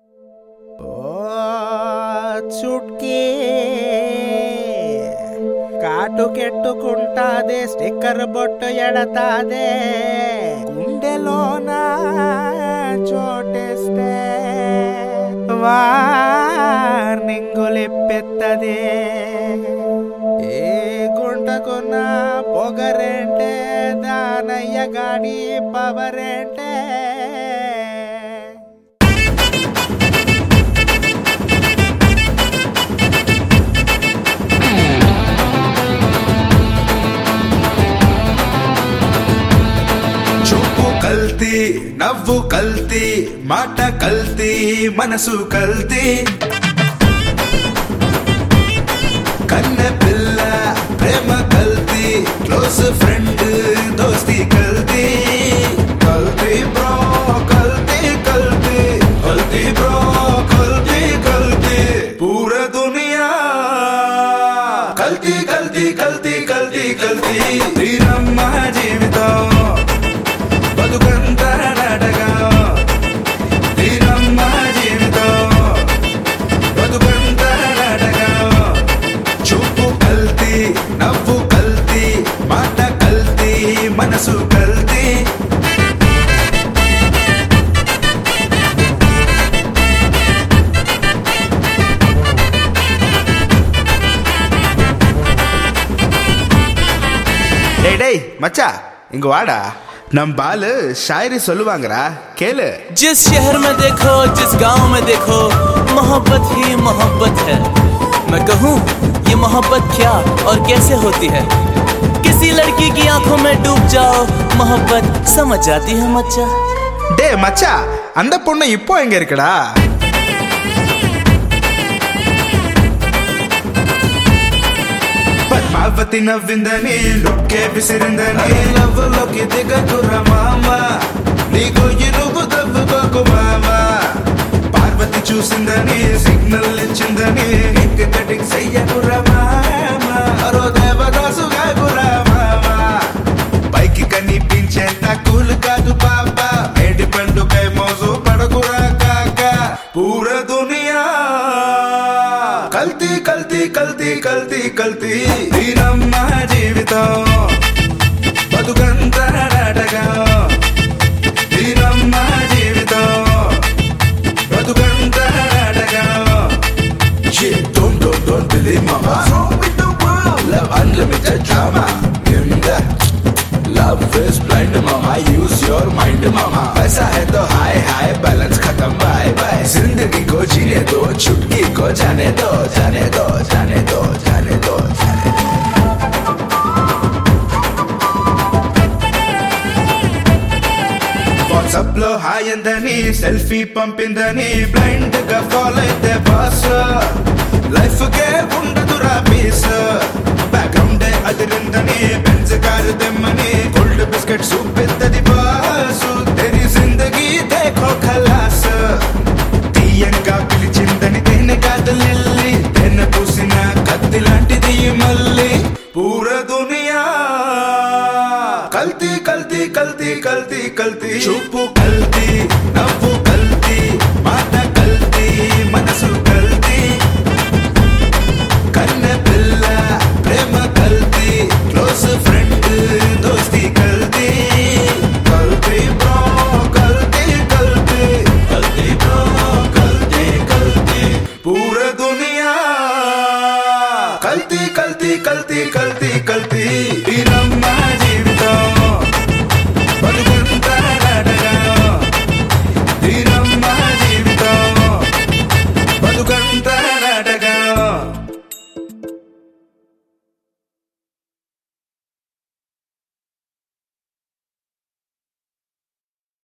చుట్కీ కాటు కెట్టుకుంటాదే, స్టిక్కర్ బొట్టు ఎడతాదే, గుండెలోన చోటేస్తే వార్నింగులిప్పెత్తదే. ఏ గుంటకున్న పొగరేంటే, దానయ్య గాడి పవరేంటే. కల్తీ నవ్వు కల్తీ, మాట కల్తీ, మనసు కల్తీ, కన్నె పిల్ల ప్రేమ కల్తీ, క్లోజ్ ఫ్రెండ్ దోస్తి కల్తీ. కల్తీ బ్రో కల్తీ కల్తీ, కల్తీ బ్రో కల్తీ కల్తీ, పూర దునియా కల్తీ కల్తీ కల్తీ కల్తీ కల్తీ. తీరమ్మ జీవితం బతుకంత నాటకం, తీరమ్మ జీవితం బతుకంత నాటకం. చూపు కల్తీ నవ్వు కల్తీ, మాట కల్తీ, మనసు కల్తీ. டேய் மச்சா, இங்க வாடா. नम बाल शायरी சொல்லுவாங்கடா, கேளு. जिस शहर में देखो, जिस गांव में देखो, मोहब्बत ही मोहब्बत है. मैं कहूँ ये मोहब्बत क्या और कैसे होती है. किसी लड़की की आंखों में डूब जाओ, मोहब्बत समझ जाती है मच्चा. டே மச்சா, அந்த பொண்ணு இப்போ எங்க இருக்குடா? పద్మావతి నవ్విందని, లుక్కే విసిరిందని, నవ్వులోకి దిగకుర మామ, నీ గొయ్యి నువ్వు తవ్వుకోకు మామ. పార్వతి చూసిందని, సిగ్నల్ ఇచ్చిందని, ఇంక కటింగ్ చెయ్యకుర మామ, మరో దేవదాసుగా కుర మామ. పైకి కనిపించేంత కూలు కాదు పాప, మేడి పండుగై మోజు పడకురా కాక. పూర దునియా కల్తీ కల్తీ కల్తీ కల్తీ కల్తీ. తీరమ్మ జీవితం బతుకంత నాటకం, తీరమ్మ జీవితం బతుకంత నాటకం. Don't believe mama, love unlimited drama. Love is blind mama, use your mind mama. पैसा है तो हाय हाय, बैलेंस खत्म बाय बाय. जिंदगी को जीने दो, चुटकी को जाने दो, जाने दो, जाने दो, जाने दो, जाने दो. వాట్సాప్ లో హాయ్ అందని, సెల్ఫీ పంపిందని, బ్లైండ్ గా ఫాలో అయితే బాస్. లైఫ్ కే ఉండదురా పీస్, బ్యాక్గ్రౌండ్ అదిరిందని, బెంజ్ కారు తెమ్మని, కోల్డ్ బిస్కెట్ సూప్ పెద్దది బాసు. తెరి జిందగీ దేఖో ఖలాస్, తీయంగా పిలిచిందని తేనె కాదు లిల్లీ, తేనె పూసిన కత్తి లాంటిది మళ్ళీ. పూర దునియా కల్తీ కల్తీ కల్తీ కల్తీ కల్తీ. చూపు కల్తీ నవ్వు కల్తీ, మాట కల్తీ, మనసు కల్తీ, కన్నె పిల్ల ప్రేమ కల్తీ, క్లోజ్ ఫ్రెండ్ దోస్తి కల్తీ. కల్తీ బ్రో కల్తీ కల్తీ, కల్తీ బ్రో కల్తీ కల్తీ, పూర దునియా కల్తీ కల్తీ కల్తీ కల్తీ కల్తీ.